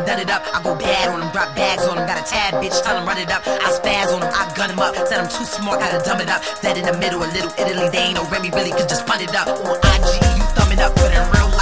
done it up. I go bad on them, drop bags on them. Got a tad bitch, tell them run it up. I spaz on them, I gun them up. Said I'm too smart, gotta dumb it up. Dead in the middle, a little Italy, they ain't no Remy, really could just pun it up. On IG, you thumbing up, but in real